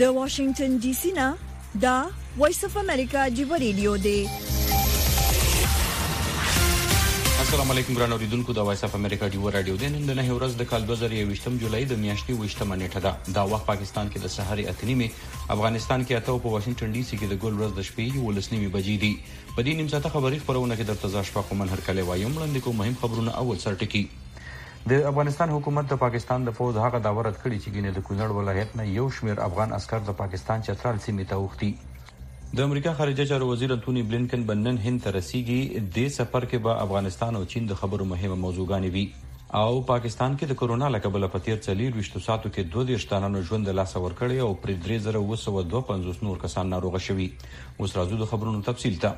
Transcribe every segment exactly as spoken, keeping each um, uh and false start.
د واشنگټن ډي سي نه دا وایس اف امریکا جیو ریډیو دی. السلام علیکم ګران اوریدونکو، د وایس اف امریکا ډیو رادیو د نن د نه ورځ د کال دوه زره یوویشتم جولای د میاشتې ویشتمه نیټه ده. دا وخت پاکستان کې د سحر اته نیمه، افغانستان کې اته او په واشنگټن ډي سي کې د ګل ورځ د شپې یولس نیمه بجې دي. په دې نیم ساعته خبري خبرونه کې درته ځا شپه کومن هر کله وایم وړاندې کوم مهم خبرونه. اول سر ټکی د افغانستان حکومت د پاکستان د فوج هغه دا ورد کړی چې ګینه د کونړ ولایت نه یو شمیر افغان عسكر د پاکستان چترال سیمې ته وختي. د امریکا خارجه چارو وزیر انټونی بلینکن بنن هند ته رسیږي. د سفر کې به افغانستان او چین د خبرو مهمه موضوعګانې وي او پاکستان کې د کورونا له کبله په تیر څلور ویشتو ساعتو کې دوه دېرش تنانو ژوند له لاسه ورکړی او پر درې زره اوه سوه دوه پنځوس نور کسان ناروغه شوي. اوس راځو د خبرونو تفصیل ته.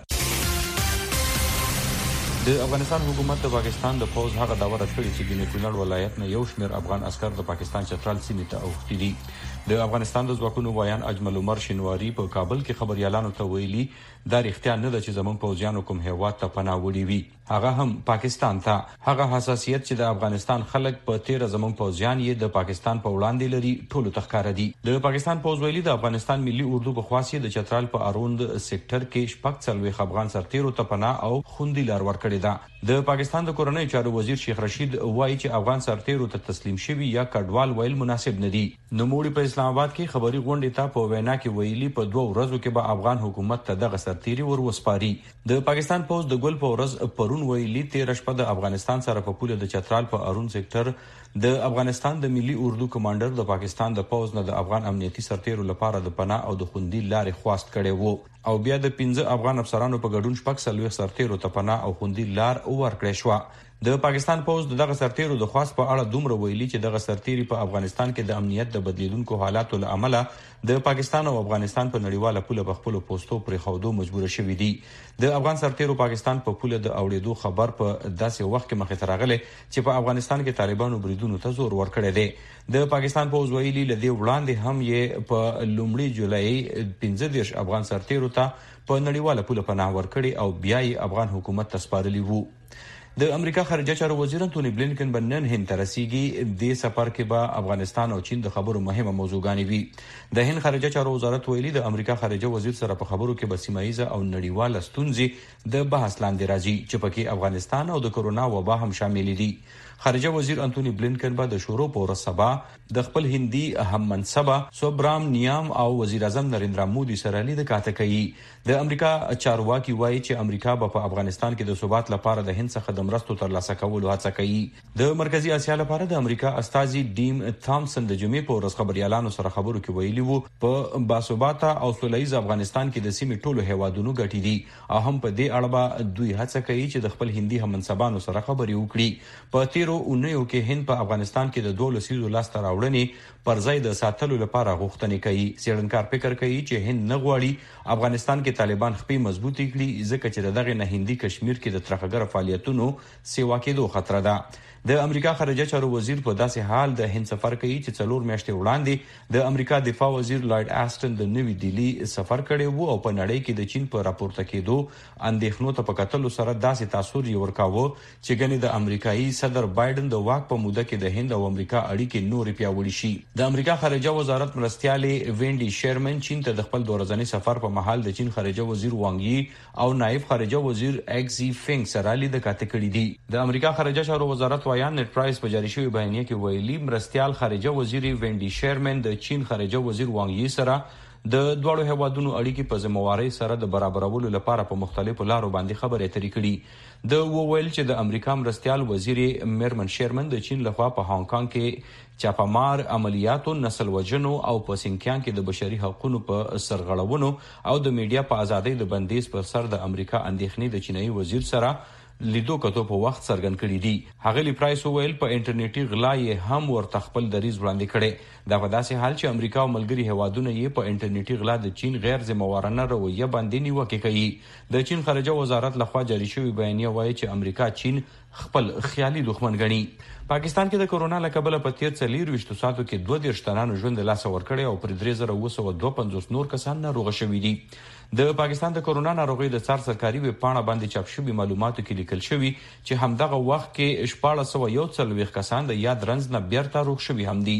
د افغانستان حکومت د پاکستان د فوج هغه دا ورد کړی چې ګینه کونړ ولایت نه یو شمیر افغان عسكر د پاکستان چترال سیمې ته اوختي دي. د افغانستان د ځواکونو وایان اجمل عمر شینواری په کابل کې خبريالانو ته ویلي دا اختیار نه ده چې زمون پوځیانو کوم هیواد ته پناه وړي وي، هغه هم پاکستان ته. هغه حساسیت چې د افغانستان خلک په تیر زمون پوځیان یې د پاکستان په وړاندې لري ټولو تخکاره دي. د پاکستان پوځ ویلي د افغانستان ملي اردو په خاصه د چترال په اروند سېکټر کې شپږ څلوي افغان سرتیرو ته پناه او خوندي لار ورکړی ده. د پاکستان د کورنۍ چارو وزیر شیخ رشید وایي چې افغان سرتیرو ته تسلیم شوي یا کډوال ویل مناسب نه دي. نوموړي په اسلام آباد کې خبري غونډې ته په وینا کې ویلي په دوه ورځو کې به افغان حکومت ته دغه سرتیري ور وسپاري. د پاکستان پوز د ګل په ورځ پرون ویلي تیر شپه د افغانستان سره په پوله د چترال په اروند سېکټر د افغانستان د ملي اردو کمانډر د پاکستان د پوز نه د افغان امنیتي سرتیرو لپاره د پناه او د خوندي لارې خواست کړي وو او بیا د پنځه افغان افسرانو په ګډون شپږ څلوي سرتیرو ته پناه او خوندي لار ورکړې شو. د پاکستان پوز دغه سرتیرو د خاص په اړه دومره ویلي چې دغه سرتیري په افغانستان کې د امنیت د بدلیدونکو حالاتو له امله د پاکستان او افغانستان په نړیواله پوله په خپل پوسټو پرې خودو مجبور شوي دي. د افغان سرتیرو پاکستان په پوله د اوړېدو خبر په داسې وخت کې مخې ته راغلی چې په افغانستان کې طالبانو بریدونو ته زور ورکړی دی. د پاکستان پوز ویلي لدی وړاندې هم یې په لومړي جولای پنځه دېرش افغان سرتیرو ته په نړیواله پوله پناه ورکړي او بیا یې افغان حکومت ته سپارلي وو. د امریکا خارجه چارو وزیر انټونی بلینکن بنن هند ته رسیږي. د سفر کې به افغانستان او چین د خبرو مهمه موضوعګانې وي. د هند خارجه چارو وزارت ویلي د امریکا خارجه وزیر سره په خبرو کې به سیمایي او نړیواله ستونزې د بحث لاندې راځي چې پکې افغانستان او د کورونا وبا هم شامل دي. خارجه وزیر انټونی بلینکن به د شورو په ورځ سبا د خپل هندي هم منصبه سوبرام نیام او وزیر اعظم نریندرا مودي سره لید کاته کوي. د امریکا چارواکي وایي چې امریکا به په افغانستان کې د ثبات لپاره د هند څخه د مرستو ترلاسه کولو هڅه کوي. د مرکزی اسیا لپاره د امریکا استازي ډیم تامسن د جمعې په ورځ خبريالانو سره خبرو کې ویلي وو په باثباته او سولهییز افغانستان کې د سیمې ټولو هیوادونو ګټې دي او هم په دې اړه به دوی هڅه کوي چې د خپل هندي هم منصبانو سره خبرې وکړي. په تیرو اونیو کې هند په افغانستان کې د دوه لسیزو لاسته راوړنې پر ځای د ساتلو لپاره غوښتنې کوي. څېړنکار فکر کوي چې هند نه غواړي افغانستان کې طالبان خپې مضبوطې کړي ځکه چې دغه نه هندي کشمیر کې د ترخګر فعالیتونو سیوا کېدو خطر ده. د امریکا خارجه چارو وزیر په داسې حال د هند سفر کوي چې څلور میاشتې وړاندې د امریکا دفاع وزیر لارډ آسټن د نوې دلی سفر کړی وو او په نړۍ کې د چین په راپورته کېدو اندېښنو ته په کتلو سره داسې تاثیر یې ورکاوه چې ګنې د امریکایي صدر بایدن د واک په موده کې د هند او امریکا اړیکې نورې پیاوړې شي. د امریکا خارجه وزارت مرستیالې وینډي شیرمن چین ته د خپل دوه ورځني سفر په مهال د چین خارجه وزیر وانګ یي او نائب خارجه وزیر اګزي فنګ سره لید کاته کړي دي. د امریکا خارجه چارو وزارت وایان نت پرایس په جاری شوی بیانیه کې ویلي مرستیال خارجه وزیر وینډي شیرمن د چین خارجه وزیر وانګ یي سره د دوړو هیوادونو اړیکې په ذمہواري سره د برابرولو لپاره په مختلفو لارو باندې خبرې اترې کړي. د وویل چې د امریکا مرستیال وزیر میرمن شیرمن د چین لخوا په هانګ کانګ کې چاپمار عملیاتو، نسل وژنو او په سینکیان کې د بشري حقوقو په سرغړونو او د میډیا په ازادۍ د بندیز پر سر د امریکا اندېښنې د چینایي وزیر سره لیدو کتو په وخت څرګند کړي دي. هغه پرایس ویل په انټرنیټي غلا یې هم ورته خپل دریز وړاندې کړي. دا په داسې حال چې امریکا او ملګري هیوادونه یې په انټرنیټي غلا د چین غیر ذمہوارانه رویه باندې نیوکه کوي. د چین خارجه وزارت لخوا جاری شوی بیانیه وایي چې امریکا چین خپل خیالي دښمن ګڼي. پاکستان کې د کورونا له کبله په تیر څلور ویشتو ساعتو کې دوه دېرش تنانو ژوند له لاسه ورکړی او پر درې زره اوه سوه دوه پنځوس نور کسان ناروغه شوي دي. د پاکستان د کورونا ناروغۍ د څار سرکاري ویب پاڼه باندې چاپ شوي معلوماتو کې لیکل شوي چې همدغه وخت کې شپاړس سوه یو څلوېښت کسان د یاد رنځ نه بیرته روغ شوي هم دي.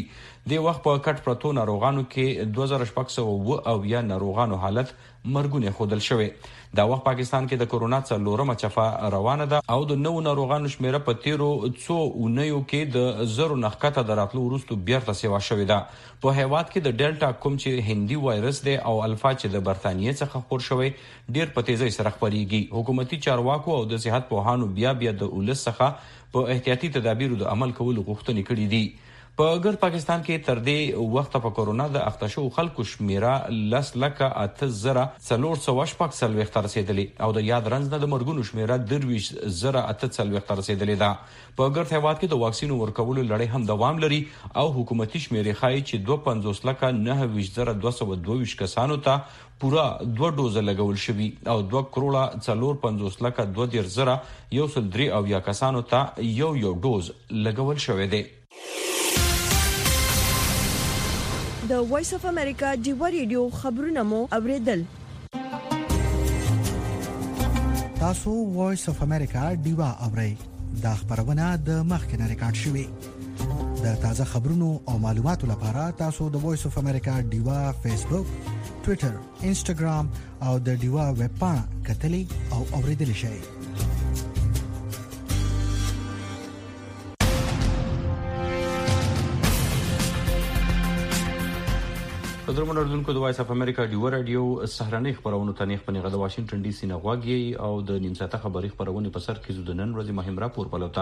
د وخت په کټ پرتو ناروغانو کې دوه زره شپږ سوه او یا ناروغانو حالت مرګونه خودل شوی. دا وخت پاکستان کې د کورونا څلورمه چفه روانه ده او د نو ناروغانو شمیره په تیرو څو اونیو کې د زرو نخکته دراتلو وروسته بیرته سیوا شوې ده. په هیواد کې د ډیلټا کوم چې هندي وایرس دی او الفا چې د برتانیې څخه خپور شوی ډیر په تیزی سره خپریږي. حکومتي چارواکو او د صحت پوهانو بیا بیا د ولس څخه په احتیاطي تدابیرو د عمل کولو غوښتنې کړې دي. په ګرد پاکستان کې تر دې وخت په کورونا د اخته شو خلکو شمیره لس لکه اته زره څلور سوه شپږ څلوېښت ته رسېدلې او د یاد رنځ نه د مرګونو شمیره درویشت زره اته څلوېښت ته رسېدلې ده. په ګرد هیواد کې د واکسینو ورکولو لړۍ هم دوام لري او حکومتي شمیرې ښایي چې دوه پنځوس لکه نهه ویشت زره دوه سوه دوه ویشت کسانو ته پورا دوه ډوزه لګول شوي او دوه کروړه څلور پنځوس لکه دوه دېرش زره یو سل درې اویا کسانو ته یو یو ډوز لګول شوی دی. د وایس اف امریکا ډیوا ریډیو خبرونه مو اوریدل. تاسو وایس اف امریکا ډیوا اورئ. دا خبرونه د مخکنه ریکارډ شوې. د تازه خبرونو او معلوماتو لپاره تاسو د وایس اف امریکا ډیوا فیسبوک، ټوئیټر، انسټاګرام او د ډیوا ویب پاڼه کتلی او اوریدل شئ. قدرمن اردوونکو د وایس اف امریکا ډیوا رادیو سهرنۍ خبرونه ته نه خپنه غو واشنگټن ډي سي نه غواګي او د نیم ساعته خبري خبرونه په سر کې زو د نن ورځې مهم راپور پلوتا.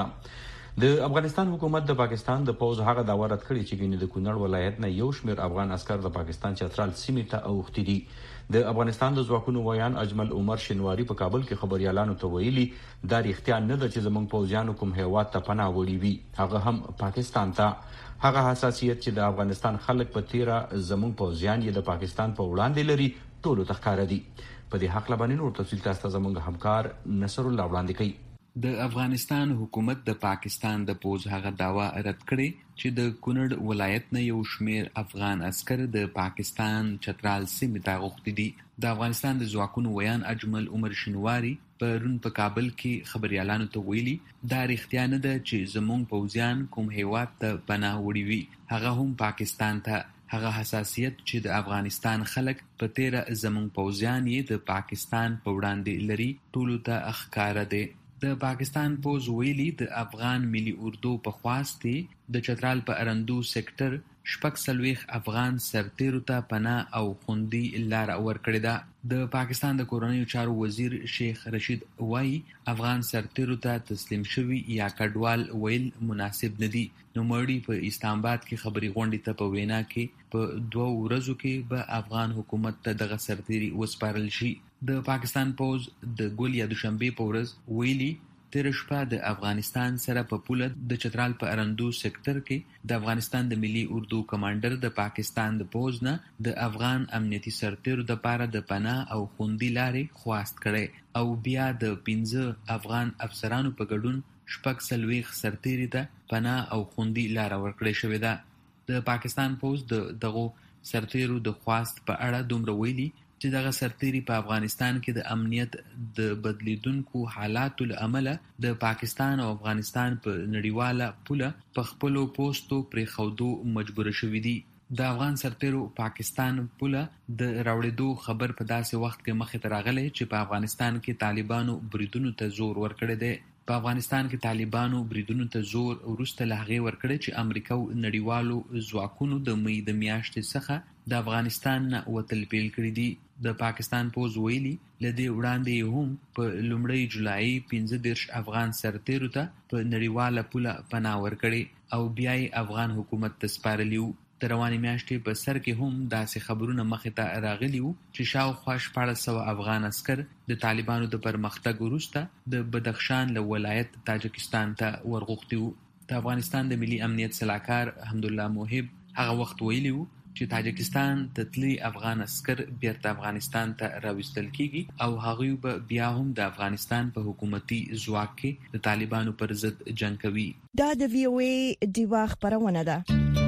د افغانستان حکومت د پاکستان د پوز هغه دا ورت کړی چې ګینه د کونړ ولایت نه یو شمیر افغان عسكر د پاکستان چترال سیمې ته اوختي دي. د افغانستان د ځواکونو ویان اجمل عمر شنواری په کابل کې خبريالانو ته ویلي دا اختیار نه ده چې زمونږ پوزیانو کوم هیواد ته پناه وړي وي هغه هم پاکستان ته. هغه حساسیت چې د افغانستان خلک په تیرا زمونږ پوزیان یې د پاکستان په وړاندې لري ټولو تخکار دي. په دې حق لبانې نور تفصیل تاسو زمونږ همکار نصر الله وړاندې کوي. د افغانستان حکومت د پاکستان د پوز هغه داوا رد کړي چې د کونړ ولایت نه یو شمیر افغان عسكر د پاکستان چترال سیمې ته غوښتي دي. د افغانستان د ځواکونو ویان اجمل عمر شنواری پرون په کابل کې خبريالانو ته ویلي دا اختیار نه ده چې زموږ پوځیان کوم هیواد ته پناه وړي وي هغه هم پاکستان ته. هغه حساسیت چې د افغانستان خلک په تیر زموږ پوځیان یې د پاکستان په وړاندې لري ټولو ته ښکاره دي. د پاکستان پوز ویلي د افغان ملي اردو په خواسته د چترال په ارندو سېکټر شپږ څلوېښت افغان سرتیرو ته پناه او خوندي لار ورکړې ده. د پاکستان د کورنیو چارو وزیر شیخ رشید وایي افغان سرتیرو ته تسلیم شوي یا کډوال ویل مناسب نه دي. نوموړي په اسلام آباد کې خبري غونډې ته په وینا کې په دوه ورځو کې به افغان حکومت ته دغه سرتیري وسپارل شي. د پاکستان پوز د ګول یا دوشنبه په ورځ ویلي تیر شپه د افغانستان سره په پوله د چترال په ارندو سېکټر کې د افغانستان د ملي اردو کمانډر د پاکستان د پوز نه د افغان امنیتي سرتیرو د پاره د پناه او خوندي لارې خواست کړي او بیا د پنځه افغان افسرانو په ګډون شپږ څلوېښت سرتیري ته پناه او خوندي لار ورکړې شوې ده. د پاکستان پوز د دغو سرتیرو د خواست په اړه دومره ویلي چې دغه سرتیري په افغانستان کې د امنیت د بدلیدونکو حالاتو له امله د پاکستان او افغانستان په نړیواله پوله په خپلو پوسټو پرې خودو مجبور شوي دي. د افغان سرتیرو پاکستان پوله د راوړېدو خبر په داسې وخت کې مخې ته راغلی چې په افغانستان کې طالبانو بریدونو ته زور ورکړی دی. په افغانستان کې طالبانو بریدونو ته زور وروسته له هغې ورکړی چې امریکا او نړیوالو ځواکونو د مې د میاشتې څخه د افغانستان نه وتل پیل کړي دي. د پاکستان پوز ویلي له دې وړاندې هم په لومړۍ جولای پنځه دېرش افغان سرتیرو ته په نړیواله پوله پناه ورکړې او بیا یې افغان حکومت ته سپارلي وو. د روانې میاشتې په سر کې هم داسې خبرونه مخې ته راغلي وو چې شاوخوا شپاړس سوه افغان عسکر د طالبانو د پرمختګ وروسته د بدخشان له ولایت تاجکستان ته ورغوښتي وو. د افغانستان د ملي امنیت سلاکار حمدالله موهب هغه وخت ویلي وو چې تاجکستان ته تللي افغان عسکر بیرته افغانستان ته راوستل کیږي او هغوی به بیا هم د افغانستان په حکومتي ځواک کې د طالبانو پر ضد جنگ کوي. دا د وی او ای ډیوا خبرونه ده.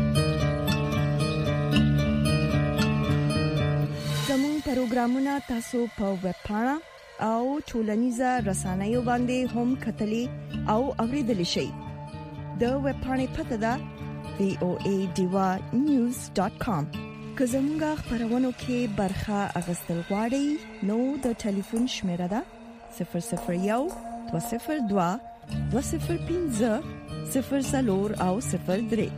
زموږ پروګرامونه تاسو په ویب پاڼه او ټولنیزه رسنیو باندې هم کتلی او اوریدلی شئ. د ویب پاڼې پته ده وی او ای ډیوا نیوز ډاٹ کام. که زموږه خبرونه کې برخه اغستل غواړئ نو د ټلیفون شمیره ده صفر صفر یک دو صفر دو دو صفر پنځه صفر صفر او صفر درې.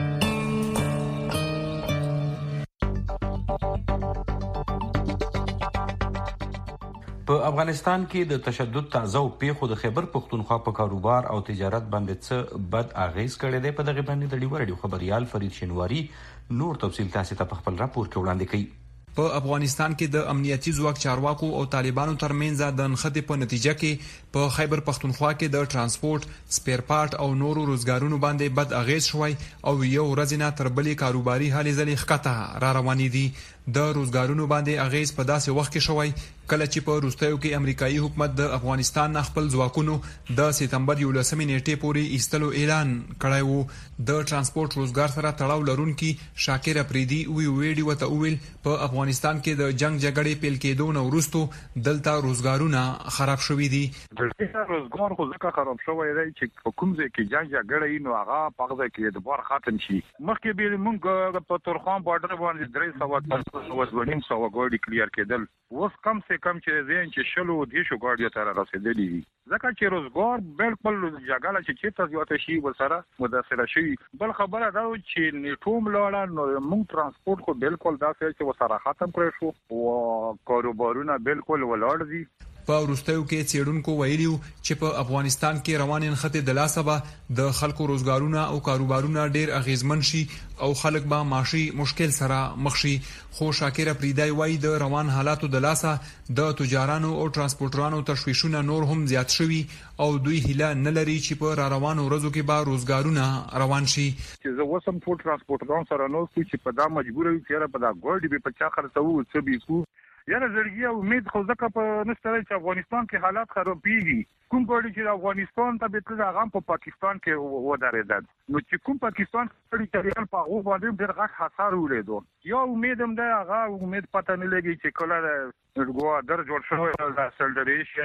په افغانستان کې د تشدد تازه او پیښو د خیبر پختونخوا په کاروبار او تجارت باندې څه بد اغیز کړی دی. په دغه باندې د ډیوه رادیو خبريال فرید شینواری نور تفصیل تاسو ته په خپل راپور کې وړاندې کړي. په افغانستان کې د امنیتي ځواک چارواکو او طالبانو ترمنځ د نښتې په نتیجه کې په خیبر پختونخوا کې د ترانسپورت، سپیر پارت او نورو روزګارونو باندې بد اغیز شوی او یو ورځ نه تر بلې کاروباري هلې ځلې ښکته را روانې دي. د روزګارونو باندې اغیز په داسې وخت کې شوی کله چې په روستیو کې امریکایي حکومت د افغانستان خپل ځواکونو د سپتمبر یولسمې نیټې پورې ایستلو اعلان کړی وو. د ترانسپورت روزګار سره تړاو لرونکي شاکر افریدي وی ویډیو ته ویل په افغانستان کې د جنگ جګړې پیل کېدو نو وروسته دلته روزګارونه خراب شوي دي. د روزګار خو ځکه خراب شوی دی چې کوم ځای کې جنگ جګړې نو هغه په ځای کې د بار ختم شي. مخکې به موږ په تورخان بارډر باندې درې سوه وسونیم سو غوډي کلیر کېدل، اوس کم سے کم چې زین چې شلو دي شو غاډي تر رسیدلی دي. ځکه چې روزګار بالکل جګړه چې چیرته زیاته شي وسره مداخله شي. بل خبره دا چې نیټوم لاړه نو موږ ترانسپورت خو بالکل داسې چې وسره ختم کړی شو او کاروبارونه بالکل ولاړ دي. په وروستیو کې څېړونکو ویلیو چې په افغانستان کې روان نښتې د لاسه به د خلکو روزګارونه او کاروبارونه ډېر اغیزمن شي او خلک به معاشي مشکل سره مخ شي. خو شاکر افریدی وایي د روان حالاتو د لاسه د تجارانو او ترانسپورټرانو تشویشونه نور هم زیات شوي او دوی هیله نه لري چې په را روانو ورځو کې به روزګارونه روان شي. چې زه وسم ټول ترانسپورټران سره نو چې په دا مجبور وي چې په دا ګوډي به په چا خرڅو څه به کو یاره زړګي امید خو ځکه په نشته چې افغانستان کې حالات خرابېږي. کوم ګوډي چې افغانستان ته به تل هغه په پاکستان کې ودرېدل نو چې کوم پاکستان کې چې په هغه باندې ډېر غټ خساره ولیدو. یا امید هم ده هغه امید پته نه لګي چې کله ورګو در جوړ شوی د سلډریشن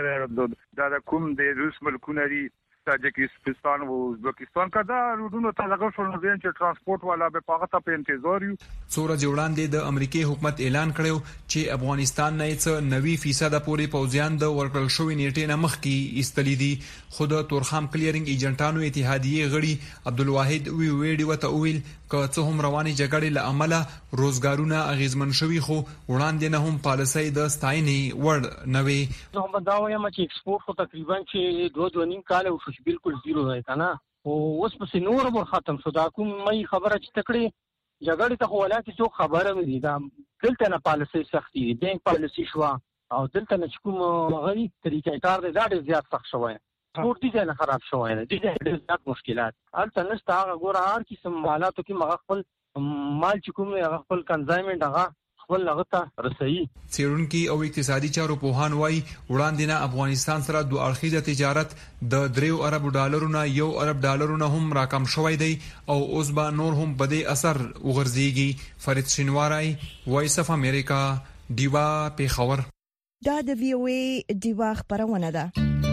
د کوم د روس ملکونه دي تاجکستان او ازبکستان کدا روډونو ته لګو شو نو چې ترانسپورت والا به پاغه ته په انتظار یو. څوره جوړاندې د امریکای حکومت اعلان کړو چې افغانستان نه څه نوي فیصد پورې پوځیان د ورکړل شوی نیټې نه مخکې ایستلې دي. خود تورخم کلیرینګ ایجنټانو اتحادیه غړي عبدالواحد وی ویډیو ته ویل که څه هم رواني جګړې له امله روزګارونه اغیزمن شوي خو وړاندې نه هم پالیسي د ستاینې وړ نه وي. نو دا وایم چې ایکسپورت خو تقریبا چې دوه دوه نیم کال او بالکل زیرو دی کنه او اوس په نور ور ختم شو. دا کوم مې خبره چې تکړه جګړې ته ولا چې څو خبره مې دي دا دلته نه پالیسي سختي دي بانک پالیسي شو او دلته نه کوم غوړي طریقې کار دی دا ډېر زیات سخت شوی. سپورت دي نه خراب شوی دی ډېر زیات مشکلات البته نشته. هغه ګوره هر قسم مالاتو کې مغه خپل مال چې کوم هغه خپل کنزایمنت هغه خپل لغته رسېږي. څېړونکي او اقتصادي چارو پوهان وایي وړاندې نه افغانستان سره دوه اړخیزه تجارت د دریو ارب ډالرو نه یو ارب ډالرو نه هم راکم شوی دی او اوس به نور هم په دې اثر وغورځيږي. فرید شینواری، وایس اف امریکا، دیوا پیښور. دا د وی او ای دیوا خبرونه ده.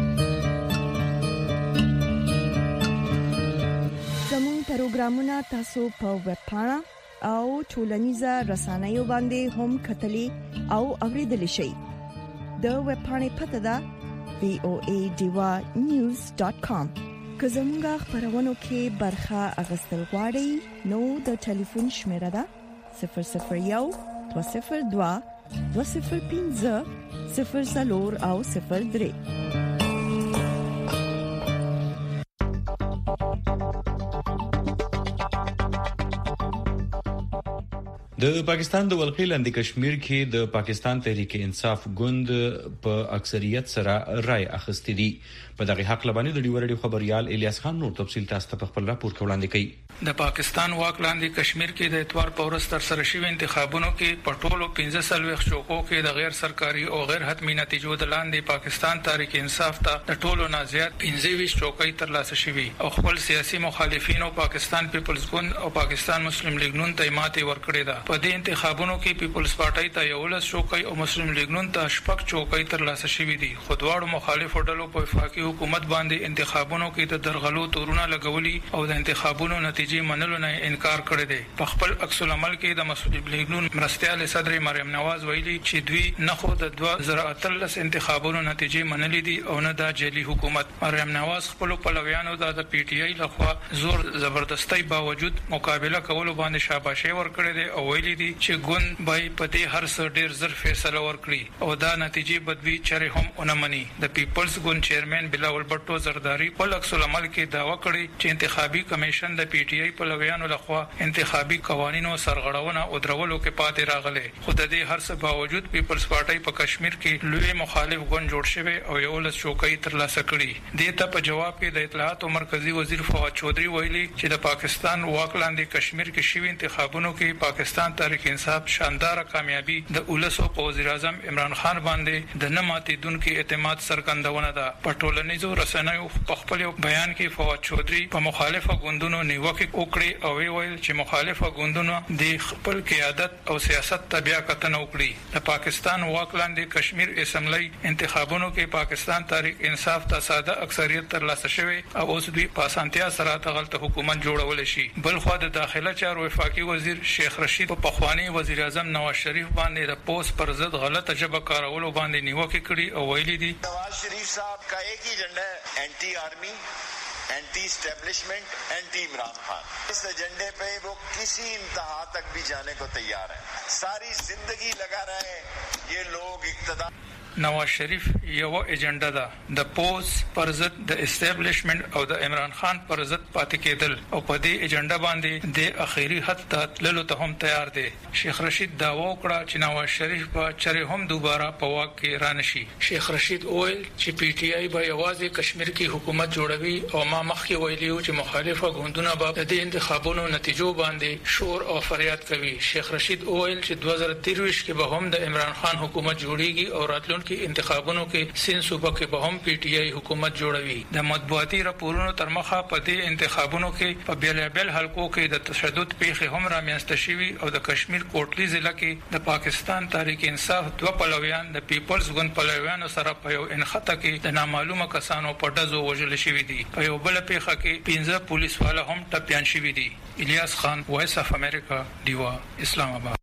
زموږ پروګرامونه تاسو په ویب پاڼه او ټولنیزه رسنیو باندې هم کتلی او اوریدلی شئ. د ویب پاڼې پته ده وی او ای ډیوا نیوز ډاٹ کام. که زموږ خبرونه کې برخه اغستل غواړئ نو د ټلیفون شمیره ده صفر صفر یک دو صفر دو دو صفر پنځه صفر صفر او صفر درې. د پاکستان د ولقې لاندې کشمیر کې د پاکستان تحریک انصاف ګوند په اکثریت سره رائے اخیستې دي. په دغه حق لبانې د ډیوه رادیو خبريال الیاس خان نور تفصیل تاسو ته په خپل راپور کې وړاندې کړي. د پاکستان واک لاندې کشمیر کې د اتوار په ورځ تر سره شوی انتخابونو کې په ټولو پنځه سلويخ چوکو کې د غیر سرکاري او غیر حتمی نتیجو د لاندې پاکستان تحریک انصاف ته د ټولو نه زیات پنځه ویشت چوکۍ ترلاسه شوي او خپل سیاسي مخالفینو پاکستان پیپلز ګوند او پاکستان مسلم لیگ نون ته ماتې ورکړې ده. په په دې انتخابونو کې پیپلز پارټي ته یو لس چوکۍ او مسلم لیگ نون ته شپږ چوکۍ ترلاسه شوې دي. خو دواړو مخالفو ډلو په وفاقي حکومت باندې انتخابونو کې د درغلو تورونه لګولي او د انتخابونو نتیجې منلو نه انکار کړی دی. په خپل عکس العمل کې د مسلم لیگ نون مرستيال صدر مریم نواز ویلي چې دوی نه خو د دوه زره اتلس انتخابونو نتیجې منلې دي او نه د جعلي حکومت. مریم نواز خپل پلویانو د پی ټی آی لخوا زور زبردستی باوجود مقابله کولو باندې شاباشي ورکړي دي او ویلي دي چې ګوند بای په دې هر څه ډیر زر فیصله ورکړي او دا نتیجې بدوي چره هم اونمني. د پیپلز ګوند چیرمن بلاول بټو زرداری په لکس العمل کې داوا کړی چې انتخابي کمیشن د پی ټی آی په لویانو لخوا انتخابي قوانینو سرغړونه او درولو کې پاتې راغله. خو د دې هر څه باوجود پیپلز پارټي په کشمیر کې لوی مخالف ګوند جوړ شوی او یو لس چوکۍ ترلاسه کړي. د ته په جواب کې د اطلاعات او مرکزی وزیر فواد چودھری ویلي چې د پاکستان واک لاندې کشمیر کې شوی انتخابونو کې پاکستان تحریک انصاف شاندار کامیابی د اولسو په وزیر اعظم عمران خان باندې د نه ماتیدونکو اعتماد څرګندونه ده. په ټولنیزو رسنیو په خپل بیان کې فواد چودھری په مخالفه ګوندونو نیوکه وکړي او ویل چې مخالفه ګوندونو د خپل قیادت او سیاست تبعیا کتنه وکړي. د پاکستان واک لاندې کشمیر اسمبلی انتخابونو کې پاکستان تحریک انصاف ته ساده اکثریت ترلاسه شوی او اوس دوی په اسانتیا سره تغلط حکومت جوړول شي. بل خو د داخله چارو وفاقي وزیر شیخ رشید په پخوانی وزیر اعظم نواز شریف باندې د پوسټ پر ضد غلطه ژبه کارولو باندې نیوکه کړي او ویلي دي نواز شریف صاحب کا ایک ہی ایجنڈا ہے اینٹی آرمی اینٹی اسٹیبلشمنٹ اینٹی عمران خان. اس ایجنڈے پہ وہ کسی انتہا تک بھی جانے کو تیار ہیں. ساری زندگی لگا رہے یہ لوگ اقتدار. نواز شریف یو ایجنډا ده د پوز پر ضد د اسټابلیشمنت او د عمران خان پر ضد پاتې کېدل او په دې ایجنډا باندې د اخیری حد ته تللو ته هم تیار دی. شیخ رشید داوا وکړه چې نواز شریف به چره هم دوباره په واک کې رانشي. شیخ رشید وویل چې پی ټی آی به یوازې کشمیر کې حکومت جوړوي او ما مخکې ویلیو چې مخالفه ګوندونه به د دې انتخابونو نتیجو باندې شور او فریاد کوي. شیخ رشید وویل چې دوه زره تیرویشت کې به هم د عمران خان حکومت جوړیږي او راتلون کې انتخابونو کې سین صوبه کې به هم پی ټی آی حکومت جوړوي. د مطبوعاتي راپورونو تر مخه په دې انتخابونو کې په بیلابل حلقو کې د تشدد پیښې هم رامنځته شوي او د کشمیر کوټلی ضلع کې د پاکستان تحریک انصاف دوه پلویان د پیپلز ګوند پلویانو سره په یو انخته کې د نامعلومه کسانو په ډزو وژل شوي دي. په یو بل پیښه کې پنځه پولیس والا هم ټپيان شوي دي. الیاس خان، وایس اف امریکا، دیوا، اسلام آباد.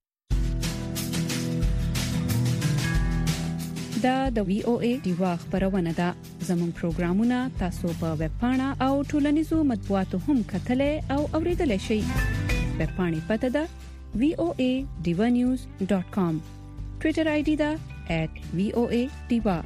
دا د وی او ای دیوا خبرونه ده. زموږ پروګرامونه تاسو په ویب پاڼه او ټولنیزو مطبوعاتو هم کتلای او اوریدلای شئ. ویب پاڼې پته ده وی او ای دیوا نیوز ډاٹ کام. ټوئیټر آی ډي ده ایٹ وی او ای دیوا.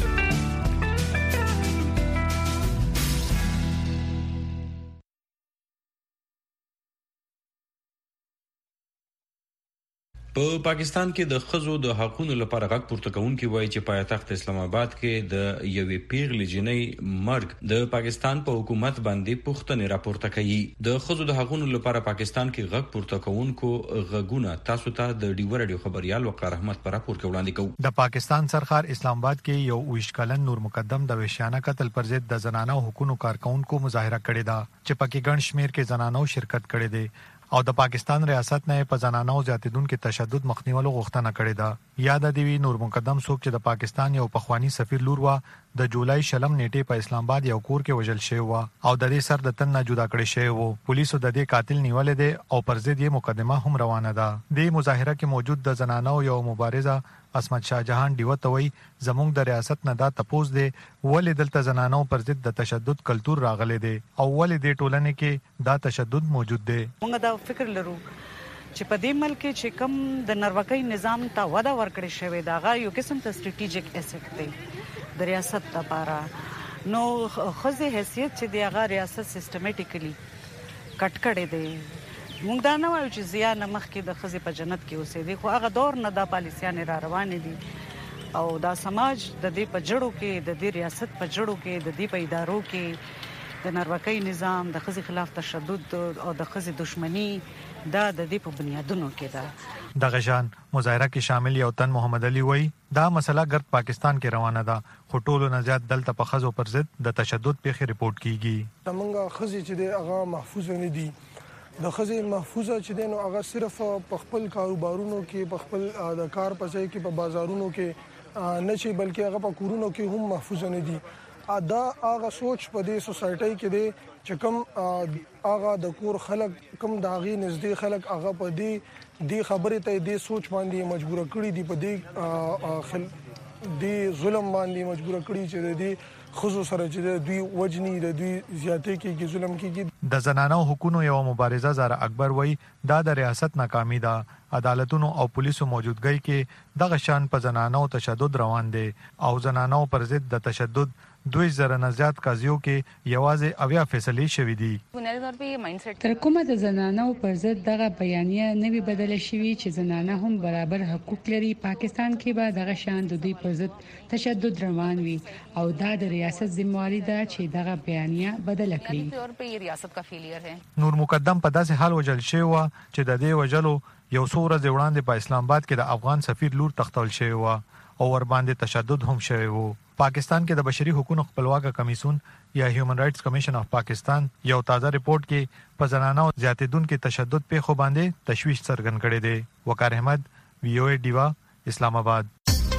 په پاکستان کې د خزو د حقوقو لپاره غږ پورته کوونکي وایي چې پایتخت اسلام آباد کې د یوې پیغلې جنۍ مرګ د پاکستان په حکومت باندې پوښتنې راپورته کوي. د خزو د حقوقو لپاره پاکستان کې غږ پورته کوونکو غږونه تاسو ته د ډیو رادیو خبريال وقار احمد پر راپور کې وړاندې کوي. د پاکستان سرکار اسلام آباد کې یو ویش کلن نور مقدم د وحشیانه قتل پر ضد د زنانو حقوقو کارکونکو مظاهره کړې ده چې پکې ګڼ شمیر کې زنانو شرکت کړې ده او د پاکستان ریاست نه په زنانو زیاتیدونکو تشدد مخنیولو غوښتنه کړې ده. یاد دی وی نور مقدم څوک چې د پاکستان یو پخوانی سفیر لور وا د جولای شلم نیټه په اسلام آباد یو کور کې وژل شوی و او د دې سر د تن نه جدا کړی شوی و. پولیسو د دې قاتل نیولې ده او پر ضد یې مقدمه هم روانه ده. د مظاهره کې موجود د زنانو یو مبارزه عصمت شاه جهان دیوته وی زموږ د ریاست نه دا تپوس دی ولې دلته زنانو پر ضد د تشدد کلچر راغلی دی او ولې د ټولنې کې دا تشدد موجود دی. موږ دا فکر لرو چې په دې ملک چې کم د نروکۍ نظام ته وده ورکړې شوې دا غا یو قسم ته سټریټیجیک اسټ دی د ریاست لپاره. نو خزه حیثیت چې دی هغه ریاست سیستماتیکلی کټ کړي دی. موږ دا نه وایو چې زیان مخ کې د خزه په جنت کې اوسې دي خو هغه دور نه د پالیسیان را روان دي او دا سماج د دې په جړو کې د دې ریاست په جړو کې د دې په ادارو کې د نروکۍ نظام د خزه خلاف تشدد او د خزه دښمنی دا د دې په بنیادونو کې ده. د غشان مظاهره کې شامل یو تن محمد علي وای دا مسله ګرد پاکستان کې روانه ده خو ټولو نه زیات دلته په خزو پر ضد د تشدد پیښې ریپورت کیږي. موږ خزه چې د هغه محفوظ نه دي د خزې محفوظه چې دین او هغه صرف په خپل کاروبارونو کې په خپل د کار په ځای کې په بازارونو کې نه شي بلکې هغه په کورونو کې هم محفوظ نه دي. دا هغه سوچ په دې سوسایټي کې دی چې کوم هغه د کور خلک کوم د هغه نږدې خلک هغه په دې د خبرې ته دې سوچ باندې مجبور کړی دی په دې خل د ظلم باندې مجبور کړی چې د خصوص سره چې دوی وجنی د دوی زیاتې کې ظلم کېږي. د زنانو حقوقو یو مبارزه زاره اکبر وای دا د ریاست ناکامي ده. عدالتونو او پولیسو موجودګۍ کې دغه شان په زنانو تشدد روان دي او زنانو پر ضد د تشدد دوی زره نه زیات قاضیو کې یوازې اویا فیصلې شوې دي. تر کومه د زنانو پر ضد دغه بیانیه نوي بدله شوې چې زنانه هم برابر حقوق لري. پاکستان کې به دغه شان د دوی پر ضد تشدد روان وي او دا د ریاست ذمہواری ده چې دغه بیانیه بدله کړي. نور مقدم په داسې حال وجل شوی و چې د دې وجلو یو څو ورځې وړاندې په اسلام آباد کې د افغان سفیر لور تختول شوی و او ور باندې تشدد هم شوی و. پاکستان کې د بشري حقوقو خپلواک کمیسیون یا هیومن رائټس کمیشن اف پاکستان یو تازه ریپورت کې په زنانو زیاتېدونکو تشدد په خو باندې تشویش څرګند کړی دی. وقار احمد وی او ای ډیوا اسلام آباد.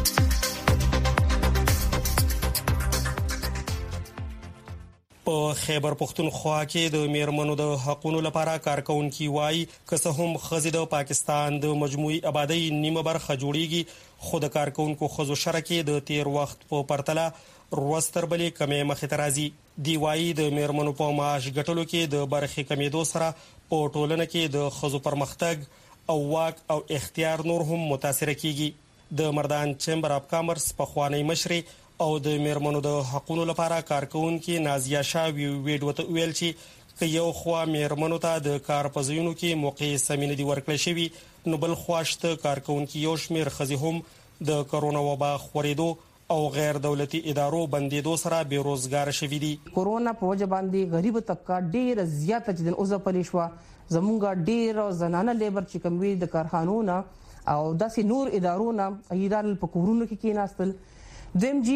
په خیبر پختونخوا کې د میرمنو د حقوقو لپاره کارکونکي وایي که څه هم خزې د پاکستان د مجموعي آبادی نیمه برخه جوړیږي خو د کارکونکو خزو شرکې د تیر وخت په پرتله روستر بلې کمې مخې ته راځي. دی وایي د میرمنو په معاش ګټلو کې د برخې کمیدو سره په ټولنه کې د خزو پرمختګ او واک او اختیار نور هم متاثر کیږي. د مردان چیمبر اف کامرس په خوانی مشري او د میرمنو د حقوقو لپاره کارکونکي نازیه شاه ویډیو ته ویل چې که یو خوا میرمنو ته د کار په ځایونو کې موقع سمینه دی ورکړل شوی نو بل خواشته کارکونکي یو شمیر خزي هم د کرونا وبا خورېدو او غیر دولتي ادارو بندیدو سره بیروزګار شوي دي. کرونا په وجه باندې غریب طبقه ډیر زیاته چې د اوزه پرې شو. زمونږ ډیر زنانه لیبر چې کوم وی د کارخانو او داسې نور ادارو نه ایران په کورونو کې کېناستل. دیم جی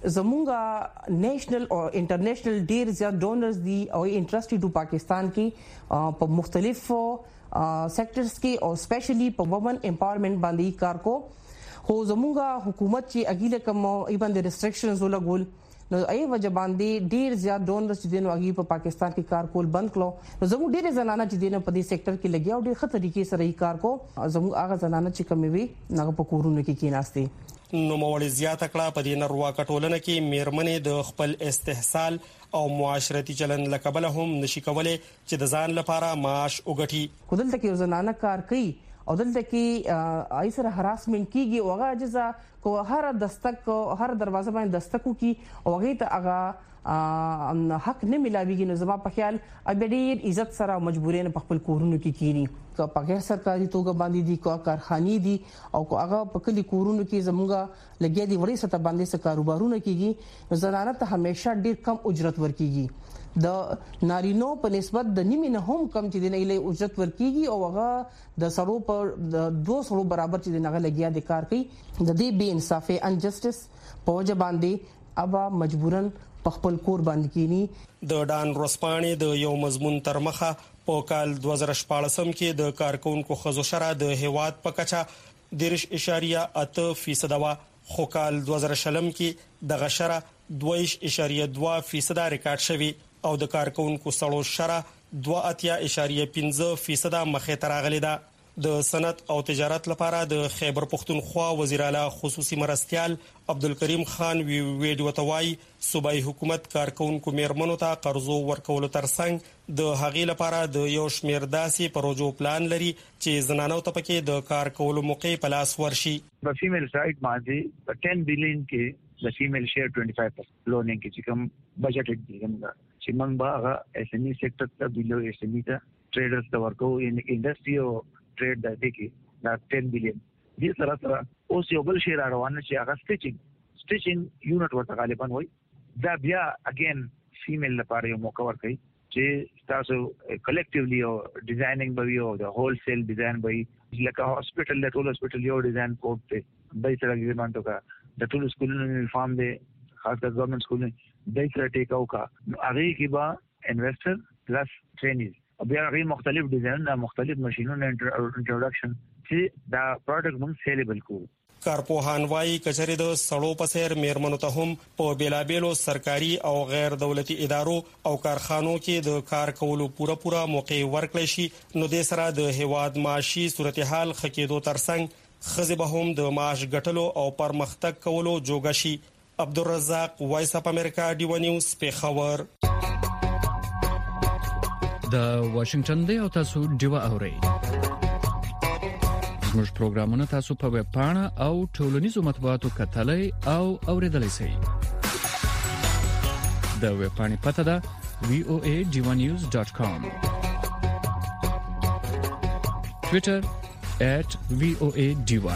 زمونږه نېشنل او انټرنیشنل ډیر زیات ډونرز دي او انټرسټډ ټو پاکستان کې په مختلفو سېکټرز کې او سپیشلی په وومن امپاورمنت باندې کار کو. خو زمونږه حکومت چې اګیله کوم ایبن د ریستریکشنز ولګول نو ای وجه باندې ډیر زیات ډونرز چې دین واغي په پاکستان کې کار کول بند کړو. نو زموږ ډیر زنانه چې دین په دې سېکټر کې لګیا او ډیر ښه طریقې سره یې کار کو. زموږ هغه زنانه چې کومې وي هغه په کورونو کې کېناستي. نو مولوی زیاته کړه په دې نروا کټولنه کې میرمنې د خپل استحصال او معاشرتي چلند لکبل هم نشي کولای چې د ځان لپاره معاش وګټي. کودل تک یو زنانه کار کوي او دلته کې ایسره هراسمنت کیږي او هغه اجازه کو هر دستک هر دروازه باندې دستکو کی او هغه ته هغه حق نه ملاويږي. نو زما په خیال ابډیر عزت سره مجبورین په خپل کورونو کې کینی که په غیر سرکاري توګه باندې دي کو کارخاني دي او کو هغه په کلی کورونو کې زموږه لګیا دي وړي سطح باندې س کاروبارونه کیږي. نو زنانه ته همیشه ډیر کم اجرت ورکیږي. د نارینو په نسبت د نیمه نه هم کم چې د نه اجرت ورکیږي او هغه د سړو پر د دوه سړو برابر چې دغه لګیا دي کار کوي. د دې بے انصافي انجسټس په وجه باندې ابا مجبورن په خپل کور باندې کینی. د ډان روسپانی د یو مضمون تر مخه په کال دوه زره شپږ کې د کارکونکو خزو شره د هیواد په کچه درش اشاریه اته فیصد وا خو کال دوه زره شلم کې د غشره دوه اشاریه دوه فیصد ریکارډ شوی او د کارکونکو سړو شره دوه اتیا اشاریه پنځه فیصد مخه تراغلی ده. د صنعت او تجارت لپاره د خیبر پختونخوا وزیر اعلی خصوصي مرستيال عبدالکریم خان ویډیو ته وایي صوبایي حکومت کارکونکو میرمنو ته قرضو ورکول ترڅنګ د هغې لپاره د یو شمیر داسې پروژو پلان لري چې زنانو ته پکې د کار کولو موقع په لاس ورشي. په فیمیل سایډ باندې په ټن بلین کې د فیمیل شیر پنځه پنځه پرسنټ لونینګ کې چې کوم بجټ دی چې موږ به هغه اس ام ای سېکټر ته بلو اس ام ای ته ټریډرز ته ورکو ان انډستری او ټریډ د دې کې دا ټن بلین دې سره سره اوس یو بل شی را روان چې هغه سټیچینګ سټیچینګ یونټ ورته غالبا وای دا بیا اگین فیمیل لپاره یو موقع ورکړي چې تاسو کلیکټیولی او ډیزاینینګ به یو د هول سیل ډیزاین به لکه هاسپټل د ټول هاسپټل یو ډیزاین کوډ ته به سره ګرمان تو کا د ټول سکولونو یونیفارم دی خاص د ګورنمنت سکولونو د سره ټیک او کا هغه کې با انویسټر پلس ټرینیز بیا غي مختلف ډیزاینونه مختلف ماشينونه انټروډکشن چې دا پروډکټ موږ سیلیبل کوو. کارپوهان وايي کچري د سړو پسیر میرمنو ته هم په بیلابېلو سرکاري او غیر دولتي ادارو او کارخانو کې د کار کولو پوره پوره موقع ورکړي شي نو د سره د هیواد معاشي صورتحال خکېدو ترڅنګ خزي به هم د معاش ګټلو او پرمختګ کولو جوګه شي. عبدالرزاق وایس اپ امریکا ډیو نیوز پیښور. د واشنگټن دی او تاسو ډیو اورئ. زموږ پروګرامونه تاسو په ویب پاڼه او ټولنیزو مطبوعاتو کتلای او اوریدلای شئ. د ویب پاڼې پته ده وی او ای ډیو نیوز ډاټ کام. ټوئیټر ایٹ وی او ای ډیو.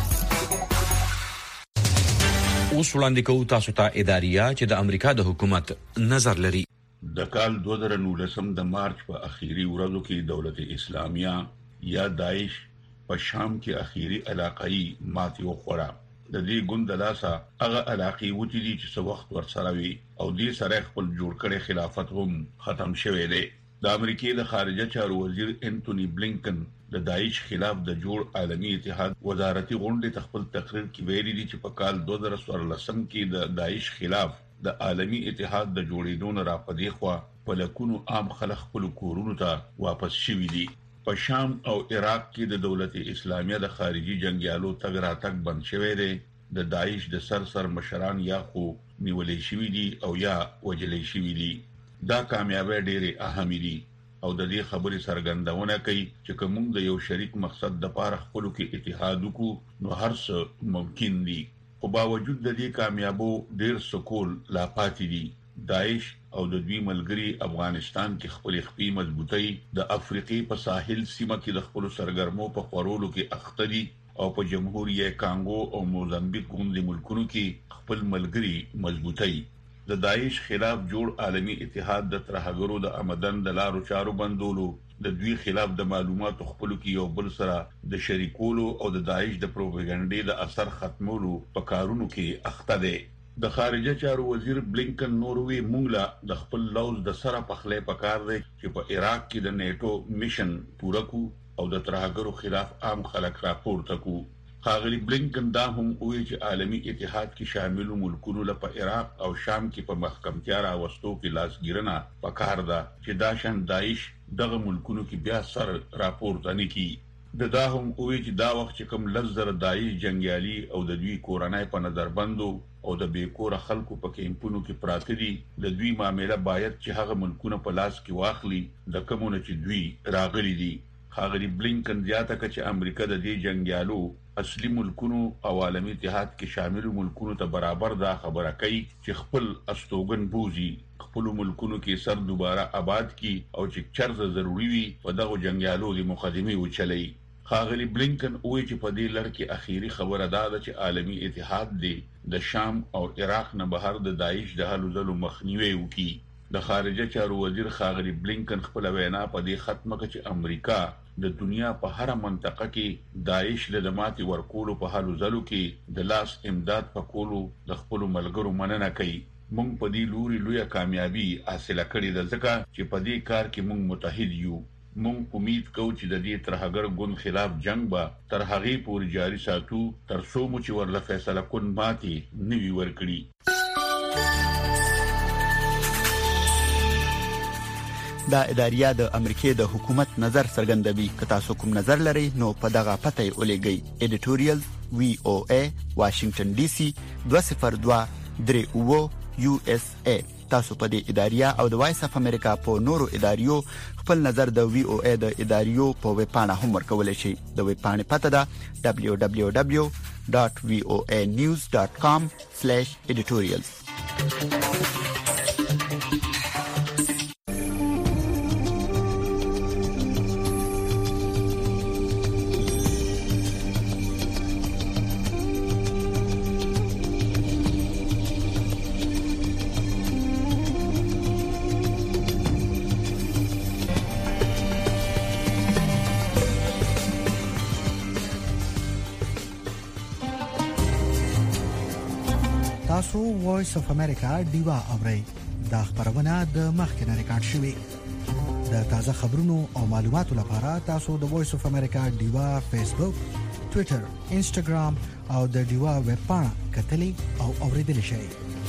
اوس وړاندې کوو تاسو ته اداریه چې د امریکا د حکومت نظر لري. د کال دوه زره نولسم د مارچ په اخیری ورځو کې دولت اسلامیه یا داعش په شام کې اخیری علاقائی ماتي وخوړه. د دې ګوند لاسه هغه علاقائی وتی دي چې څو وخت ورسره وي او دې سره خپل جوړ کړي خلافت هم ختم شوه دی. د امریکای د خارجه چارو وزیر انټونی بلینکن د داعش خلاف د جوړ عالمی اتحاد وزارتي غونډې تخپل تقریر کې ویلي دي چې په کال دوه زره څوارلسم کې د داعش خلاف د عالمی اتحاد د جوړېدو نه راپدې خو په لکونو عام خلک خپل کورونو ته واپس شوي دي. په شام او عراق کې د دولت اسلامیه د خارجي جنگیالو تګ راتګ بند شوی دی. د داعش د سر سر مشران یا خو نیولې شوی دي او یا وجلې شوی دي. دا کامیابی ډېره اهمه دي او د دې خبرې سرګندونه کوي چې کوم د یو شریک مقصد د پاره خپل کې اتحاد وکړو نو هر څه ممکن دي. خو باوجود د دې کامیابو ډېر سکول لا پاتې دي. داعش او د دوی ملګری افغانستان کې خپل خپي مضبوطی د افریقای په ساحل سیمه کې د خپل سرګرمو په خورولو کې اخته دي او په جمهوریت کانګو او موزمبیک غوندې ملکونو کې خپل ملګری مضبوطی. د داعش خلاف جوړ عالمی اتحاد د ترهګرو د آمدن د لارو چارو بندولو د دوی خلاف د معلوماتو خپل کې یو بل سره د شریکولو او د داعش د پروپاګاندا د اثر ختمولو په کارونو کې اخته دي. د خارجه چارو وزیر بلینکن نوروي مونږه د خپل لوز د سره پخلې پکار دی چې په عراق کې د نیټو میشن پوره کو او د ترهګرو خلاف عام خلک راپورته کو. خاغلی بلینکن دا هم وی چې عالمی اتحاد کې شامل ملکونو لپاره عراق او شام کې په محکمتیا راوستو کې لاسګیرنه پکار ده چې دا شان داعش دغه ملکونو کې بیا سر راپورته نه کی. د دا هم وی چې دا وخت چې کوم لزر داعش جنگیالي او د دوی کورنۍ په نظر بندو او د بیکوره خلکو په کیمپونو کې پراته دي د دوی معاملې باید چې هغه ملکونه په لاس کې واخلي د کومونه چې دوی راغلي دي. خاغلی بلینکن زیاته کړه چې امریکا د دې جنگیالو اصلي ملکونو او عالمی اتحاد کې شامل ملکونو ته برابر دا خبره کوي چې خپل استوګن بوزي خپل ملکونو کې سر دوباره آباد کی او چې چرته ضروری وي په دغه جنگیالو د مقدمه وچلي. خاغلی بلینکن وایي چې په دې لړ کې اخیری خبره ده چې عالمی اتحاد دی د شام او عراق نه بهر د داعش د هلو ځلو مخنیوي وکړي. د خارجه چارو وزیر خاغلی بلینکن خپل وینا په دې ختمه کړه چې امریکا د دنیا په هر منطقه کې داعش له دماتي ورکولو په هلو ځلو کې د لاس امداد پکولو د خپل ملګرو مننه کوي. مونږ په دې لوري لویه کامیابی حاصله کړې ده ځکه چې په دې کار کې مونږ متحد یو. مونږ امید کوو چې د دې ترهګر ګوند خلاف جنگ به تر هغې پورې جاري ساتو تر څو مو چې ورله فیصله کون ماتي نوي ورکړي. دا اداریه د امریکای د حکومت نظر څرګندوي. که تاسو کوم نظر لرئ نو په دغه پته ولېږئ. ایډیټوریال وی او ای واشنگټن ډي سي دوه صفر دوه درې اوه یو اس ای. تاسو په دې اداریه او د وایس اف امریکا په نورو اداریو خپل نظر د وی او ای د اداریو په ویب پاڼه هم ورکولای شئ. د ویب پاڼې پته ده دبليو دبليو دبليو ډاټ وی او ای نیوز ډاټ کام سلیش ایډیټوریالز. تاسو وایس اف امریکا ډیوا اورئ. دا خبرونه د مخکنه ریکارډ شوې. د د تازه خبرونو او معلوماتو لپاره تاسو د وایس اف امریکا ډیوا فیسبوک، ټوئیټر، انسټاګرام او د ډیوا ویب پاڼه کتلی او اوریدل شئ.